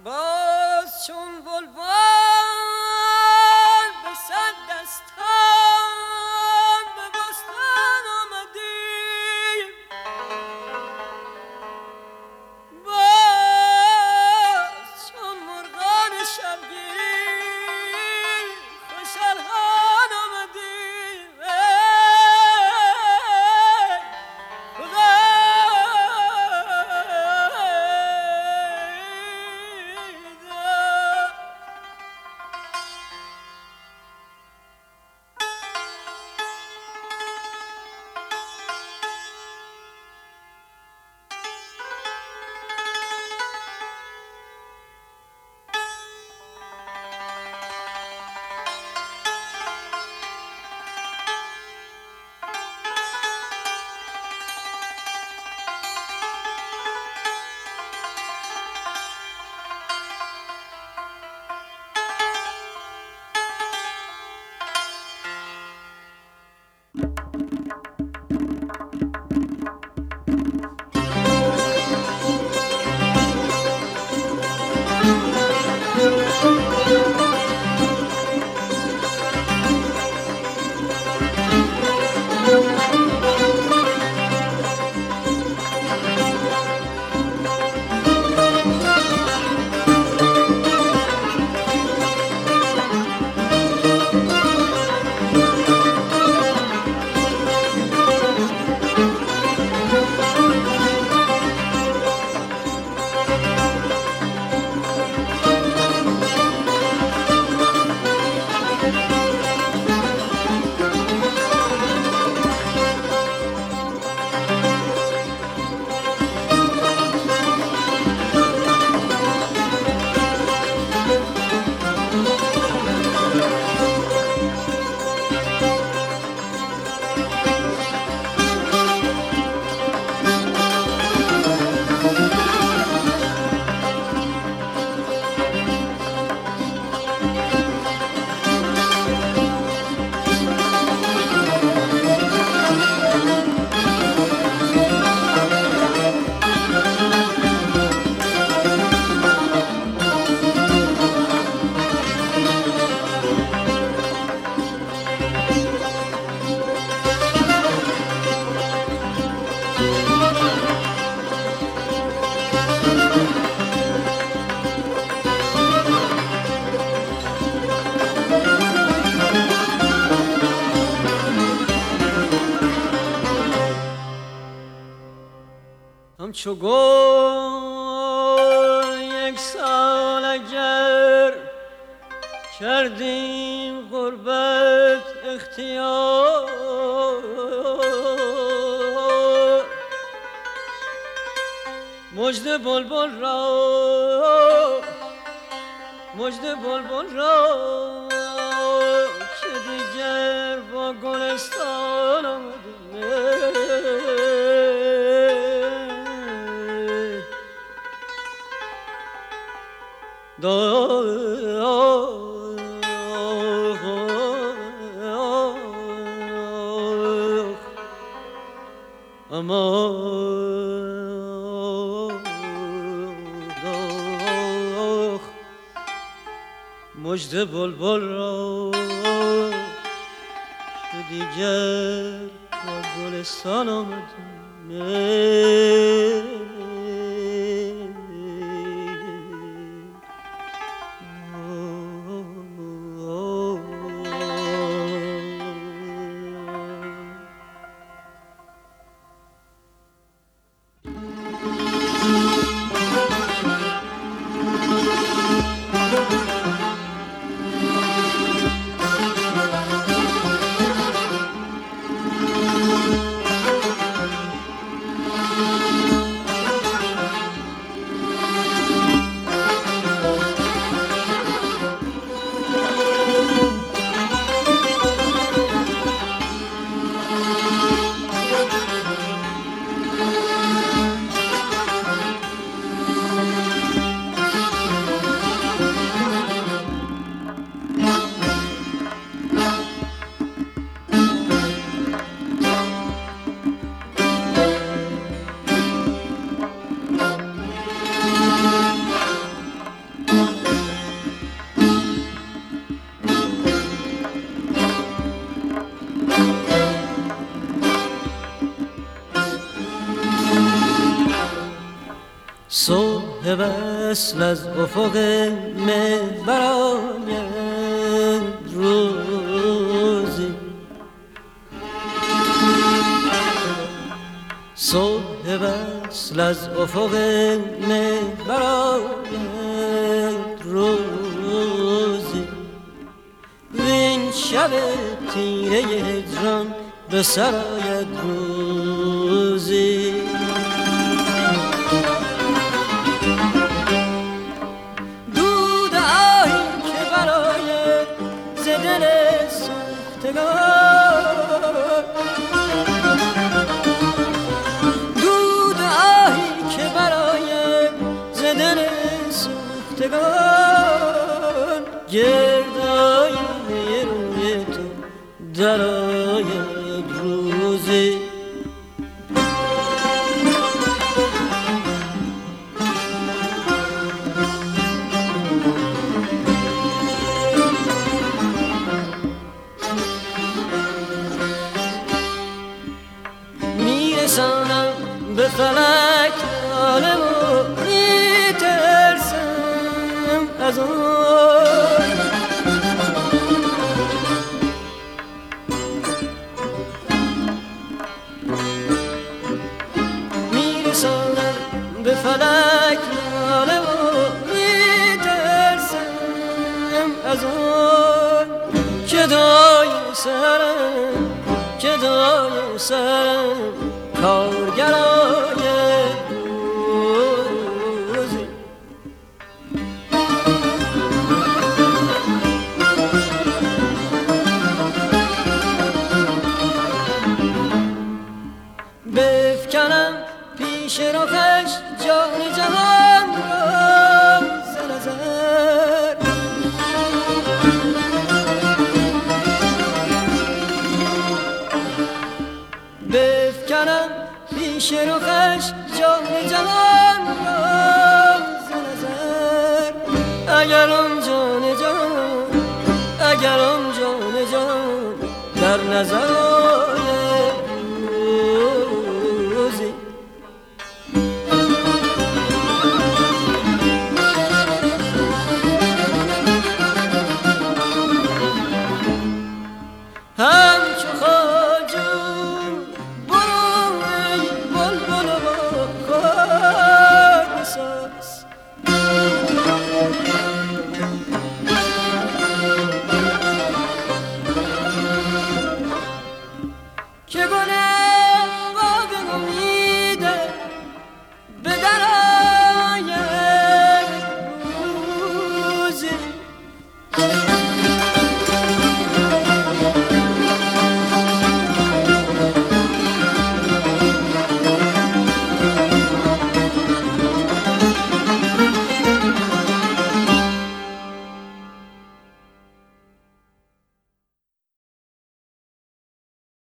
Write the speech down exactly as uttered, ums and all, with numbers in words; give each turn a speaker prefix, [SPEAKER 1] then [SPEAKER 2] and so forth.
[SPEAKER 1] باز چون بلبل به صد دستان به بستان آمدیم، باز چون مرغان شبگیر خوش الحان آمدیم. همچو گل یک سال اگر کردیم غربت اختیار، مژده بلبل را مژده بلبل را که دیگر با گلستان آمده. اما مژده بلبل را که دیگر با گلستان آمده. وصل از افق مه برآید روزی صبح وصل از افق مه برآید روزی وین شب تیره هجران به سر آید روزی دود آهی که برآید ز دل سوختگان دود آهی که برآید ز دل سوختگان گردای روی تو درآید روزی میرسانم به فلک ناله و میترسم از آن میرسانم به فلک ناله و میترسم از آن که دای سرم که دای سرم کارگرای روزی بفکنم پیش رخش جان جهان را ز نظر بفکنم پیش رخش جان جهان را ز نظر اگر آن جان جان اگر آن جان جان در نظر